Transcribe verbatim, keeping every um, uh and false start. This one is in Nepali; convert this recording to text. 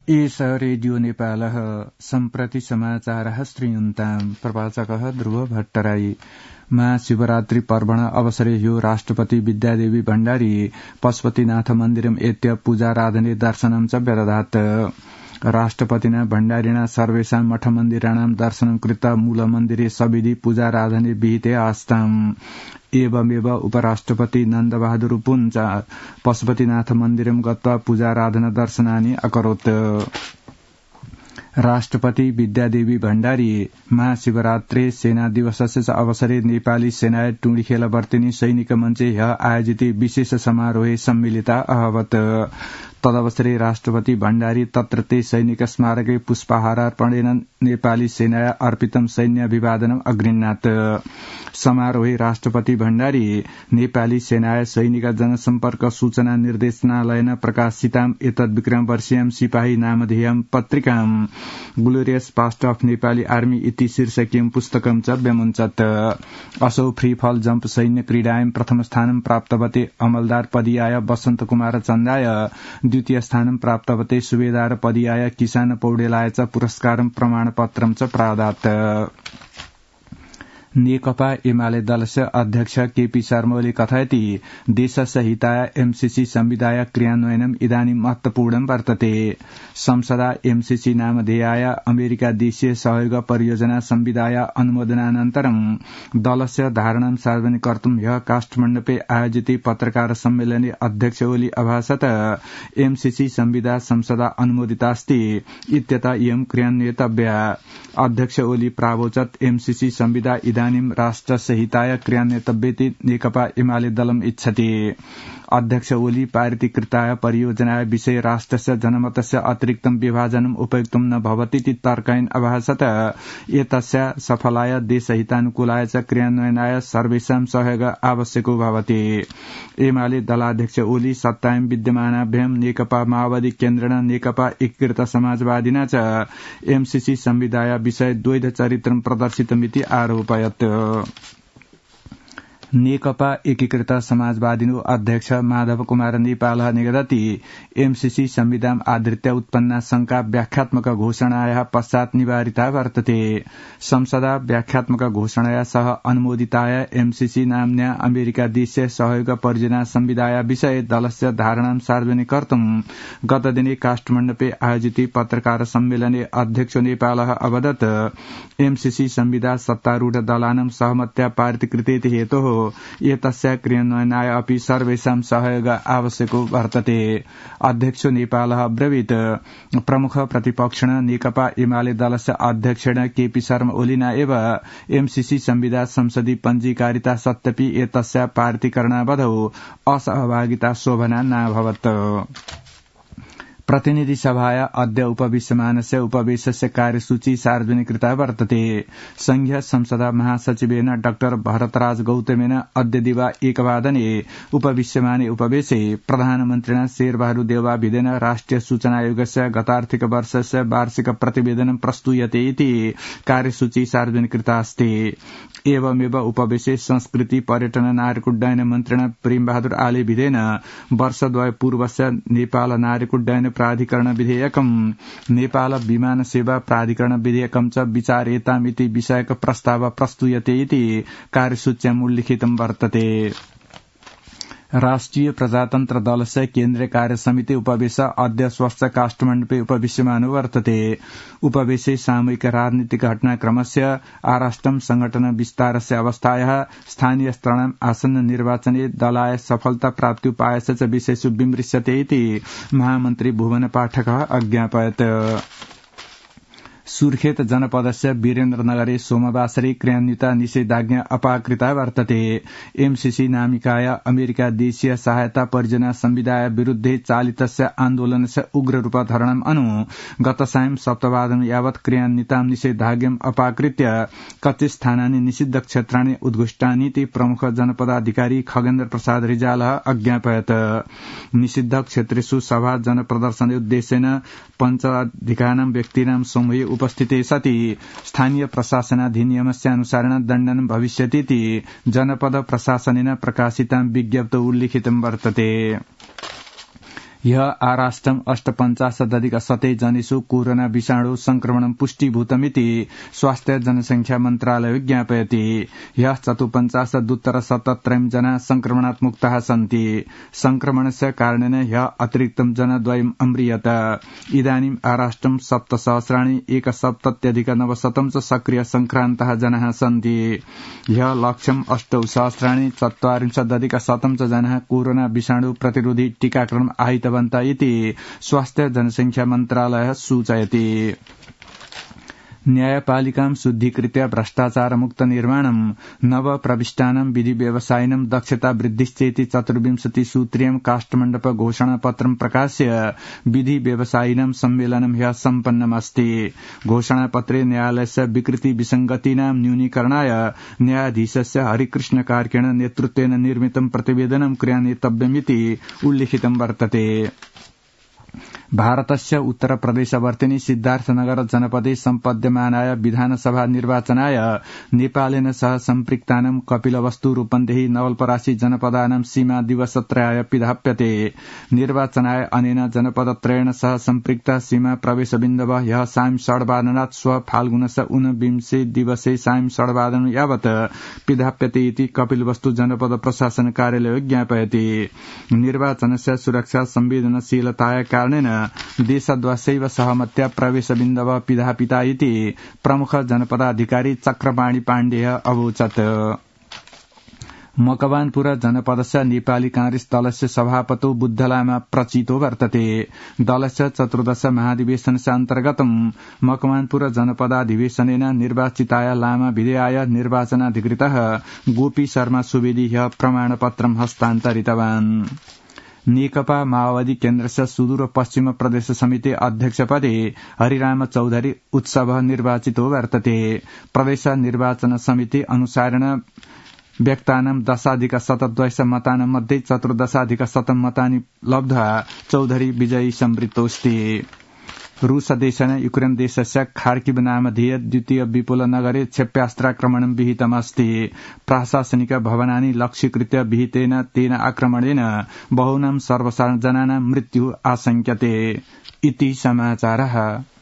एस रेडियो नेपालः सम्प्रति समाचारः श्रूयन्ताम् प्रवाचकः ध्रुव भट्टराई। महाशिवरात्रि पर्वण अवसरे ह्यो राष्ट्रपति विद्यादेवी भण्डारी पशुपतिनाथ मन्दिरम् एत्य पूजाराधने दर्शनं च व्यदधात्। राष्ट्रपतिना भण्डारिणा सर्वेषां मठमन्दिराणां दर्शनं कृत्वा मूलमन्दिरे सविधि पूजाराधने विहिते आस्ताम्। एवमेव उपराष्ट्रपति नन्दबहादुर पुञ्च पशुपतिनाथ मन्दिरं गत्वा पूजाराधना दर्शनानि अकरोत्। राष्ट्रपति विद्यादेवी भण्डारी महाशिवरात्रे सेना दिवसस्य अवसरे नेपाली सेनाय टुंडीखेल वर्तिनी सैनिक मञ्चे ह्य आयोजिते विशेष समारोहे सम्मिलिता अभवत्। तदवसरे राष्ट्रपति भण्डारी तत्रत्य सैनिक स्मारके पुष्पहारार्पणेन नेपाली सेनाय अर्पितं सैन्याभिवादनम् अगृह्णात्। समारोहे राष्ट्रपति भण्डारी नेपाली सेनाय सैनिक जनसम्पर्क सूचना निर्देशनालयेन प्रकाशिताम् एतद्विक्रम वर्षीयां सिपाही नामधेयं पत्रिकाम् glorious past of Nepali army इति शीर्षकीयं पुस्तकं च व्यमुञ्चत्। असौ फ्री फल जम्प सैन्य क्रीडायां प्रथम स्थानं प्राप्तवते अमलदार पदीयाय वसन्त कुमार चन्दाय द्वितीय स्थानं प्राप्तवते सुबेदार पदीयाय किसान पौडेलाय च पुरस्कारं प्रमाणपत्रं च प्रादात्। नेकपा एमाले दलस्य अध्यक्ष केपी शर्मा ओली कथयति देशस्य हिताय एमसीसी संविधाय क्रियान्वयनम् इदानीं महत्वपूर्णं वर्तते। संसदा एमसीसी नामधेयाय अमेरिका देशीय सहयोग परियोजना संविधाय अनुमोदनानन्तरं दलस्य धारणां सार्वजनिक कर्तुं ह्यः काठमाडौँपे आयोजिते पत्रकार सम्मेलने अध्यक्ष ओली अभासत एमसीसी संविधा संसदा अनुमोदितास्ति इत्यतः इयं क्रियान्वयितव्या। अध्यक्ष ओली प्रावोचत् एमसीसी संविधा इदानीं राष्ट्रस्य हिताय क्रियान्वयितव्येति नेकपा एमाले दलम् इच्छति। अध्यक्ष ओली पारितीकृताय परियोजनाय विषये राष्ट्रस्य जनमतस्य अतिरिक्तं विभाजनम् उपयुक्तं न भवतीति तर्कयन् अभासत एतस्य सफलाय देशहितानुकूलाय च क्रियान्वयनाय सर्वेषां सहयोग आवश्यको भवति। एमाले दलाध्यक्ष ओली सत्तायां विद्यमानाभ्यां नेकपा माओवादी केन्द्रेण नेकपा एकीकृत समाजवादिना च एमसीसी संविधाय विषय द्वैध चरित्रं प्रदर्शितमिति आरोपयत्। नेकपा एकीकृत समाजवादिनो अध्यक्ष माधव कुमार नेपालः निगदति एमसीसी संविधाम् आधृत्य उत्पन्ना शंका व्याख्यात्मक घोषणायाः पश्चात् निवारिता वर्तते। संसदा व्याख्यात्मक घोषणाया सह अनुमोदिताय एमसीसी नाम्न्या अमेरिका देशीय सहयोग परियोजना संविधाय विषये दलस्य धारणां सार्वजनिक कर्तुं गतदिने काठमाडौँपे आयोजिते पत्रकार सम्मेलने अध्यक्ष नेपालः अवदत् एमसीसी संविधा सत्तारूढ दलानां सहमत्या पारितीकृतेति हेतोः एतस्य क्रियान्वयनाय अपि सर्वेषां सहयोग आवश्यको वर्तते। अध्यक्ष नेपालः अब्रवीत् प्रमुख प्रतिपक्षिण नेकपा एमाले दलस्य अध्यक्षेण केपी शर्मा ओलिना एव एमसीसी संविधा संसदीय पञ्जीकारिता सत्यपि एतस्य पारितीकरणावधौ असहभागिता शोभना नाभवत्। प्रतिनिधि सभाया अद्य उपविश्यमानस्य उपवेशस्य कार्यसूची सार्वजनिकृता वर्तते। संघीय संसदा महासचिवेन डाक्टर भरतराज गौतमेन अद्य दिवा एकवादने उपविश्यमाने उपवेशे प्रधानमन्त्रिणा शेरबहादुर देउवाभिधेन राष्ट्रिय सूचना आयोगस्य गतार्थिक वर्षस्य वार्षिक प्रतिवेदनं प्रस्तूयते इति कार्यसूची सार्वजनिकृता अस्ति। एवमेव उपवेशे संस्कृति पर्यटन नागरिक उड्डयन मन्त्रिणा प्रेमबहादुर आलेभिधेन वर्षद्वय पूर्वस्य नेपाल नागरिक उड्डयन प्राधिकरण विधेयकम नेपाल विमान सेवा प्राधिकरण विधेयकम च विचारेतामिति विषयक प्रस्ताव प्रस्तूयते इति कार्यसूच्याम् उल्लिखितं वर्तते। राष्ट्रिय प्रजातन्त्र दलस्य केन्द्रीय कार्यसमिति उपवेश अद्य स्वस्थ काठमाडौँपे उपविश्यमानो वर्तते। उपवेशे सामूहिक राजनीतिक घटनाक्रमस्य आराष्ट्रम संगठन विस्तारस्य अवस्थायाः स्थानीय स्तराणाम् आसन्न निर्वाचने दलाय सफलता प्राप्त्युपायस्य च विषयेषु विमृश्यते इति महामन्त्री भुवन पाठकः अज्ञापयत्। सुर्खेत जनपदस्य वीरेन्द्रनगरे सोमवासरे क्रियान्विता निषेधाज्ञा अपाकृता वर्तते। एमसीसी नामिकाय अमेरिका देशीय सहायता परियोजना संविधाय विरुद्धे चालितस्य आन्दोलनस्य उग्र रूपधरणम् अनु गत सायं सप्तवादन यावत् क्रियान्वितां निषेधाज्ञाम् अपाकृत्य कतिस्थानानि निषिद्ध क्षेत्राणि उद्घुष्टानीति प्रमुख जनपदाधिकारी खगेन्द्र प्रसाद रिजालः अज्ञापयत्। निषिद्ध क्षेत्रेषु सभा जनप्रदर्शन उद्देश्येन पञ्चाधिकानां व्यक्तीनां समूहे उपस्थिते सति स्थानीय प्रशासनाधिनियमस्यानुसारेण दण्डनं भविष्यतीति जनपद प्रशासनेन प्रकाशितां विज्ञप्तौ उल्लिखितं वर्तते। ह्य आराष्ट्रम अष्टपञ्चाशदधिक शतै जनेषु कोरोना विषाणु संक्रमणं पुष्टिभूतमिति स्वास्थ्य जनसंख्या मन्त्रालयो ज्ञापयति। ह्यः चतुपञ्चाशदुत्तर शतत्रयं जना संक्रमणात् मुक्ताः सन्ति। संक्रमणस्य कारणेन ह्यः अतिरिक्तं जनद्वयम् अम्रियत। इदानीम् आराष्ट्रं सप्तसहस्राणि एकसप्तत्यधिक नवशतं च सक्रिय संक्रान्तः जनाः सन्ति। ह्यः लक्ष्यम् अष्टौ सहस्राणि चत्वारिंशदधिक शतं च जनाः कोरोना विषाणु प्रतिरोधी टीकाकरणम् आहितवन्तः इति स्वास्थ्य जनसंख्या मन्त्रालयः सूचयति। न्यायपालिकां शुद्धीकृत्य भ्रष्टाचारमुक्त निर्माणं नव प्रविष्टानां विधि व्यवसायिनां दक्षता वृद्धिश्चेति चतुर्विंशति सूत्रीयं काष्ठमण्डप घोषणापत्रं प्रकाश्य विधि व्यवसायिनां सम्मेलनं ह्यः सम्पन्नमस्ति। घोषणापत्रे न्यायालयस्य विकृति विसंगतीनां न्यूनीकरणाय न्यायाधीशस्य हरिकृष्ण कार्केण नेतृत्वेन निर्मितं प्रतिवेदनं क्रियान्वितव्यमिति उल्लिखितं वर्तते। भारतस्य उत्तरप्रदेशवर्तिनि सिद्धार्थनगर जनपदे सम्पद्यमानाय विधानसभा निर्वाचनाय नेपालेन सह सम्पृक्तानां कपिलवस्तु रूपन्देही नवलपरासी जनपदानां सीमा दिवसत्रयाय पिधाप्यते। निर्वाचनाय अनेन जनपदत्रयेण सह सम्पृक्त सीमा प्रवेशबिन्दवः ह्यः सायं षड्वादनात् श्व फाल्गुनस्य ऊनविंशे दिवसे सायं षड्वादन यावत् पिधाप्यते इति कपिलवस्तु जनपद प्रशासन कार्यालयो ज्ञापयति। निर्वाचनस्य सुरक्षा संवेदनशीलताया कारणेन देशद्वयस्यैव सहमत्या प्रवेशबिन्दवः पिधापिता इति प्रमुख जनपदाधिकारी चक्रपाणि पाण्डेय अवोचत्। मकवानपुर जनपदस्य नेपाली कांग्रेस दलस्य सभापति बुद्धलामा प्रचितो वर्तते। दलस्य चतुर्दश महाधिवेशनस्य अन्तर्गतं मकवानपुर जनपदाधिवेशनेन निर्वाचिताय लामा विधेयाय निर्वाचनाधिकृतः गोपी शर्मा सुवेदी ह्यः प्रमाणपत्रं हस्तान्तरितवान्। नेकपा माओवादी केन्द्रस्य सुदूर पश्चिम प्रदेश समिति अध्यक्ष पदे हरिराम चौधरी उत्सव निर्वाचितो वर्तते। प्रदेश निर्वाचन समिति अनुसारेण व्यक्तानां दशाधिक शतद्वयस मतानां मध्ये चतुर्दशाधिक शतं मतानि लब्ध्वा चौधरी विजयी संवृत्तोऽस्ति। रूस देशेन युक्रेन देशस्य खार्किव नामधेय द्वितीय विपुल नगरे क्षेप्यास्त्राक्रमणं विहितमस्ति। प्रशासनिक भवनानि लक्ष्यीकृत्य विहितेन तेन आक्रमणेन बहूनां सर्वसाधारण जनानां मृत्युः आशंक्यते। इति समाचारः।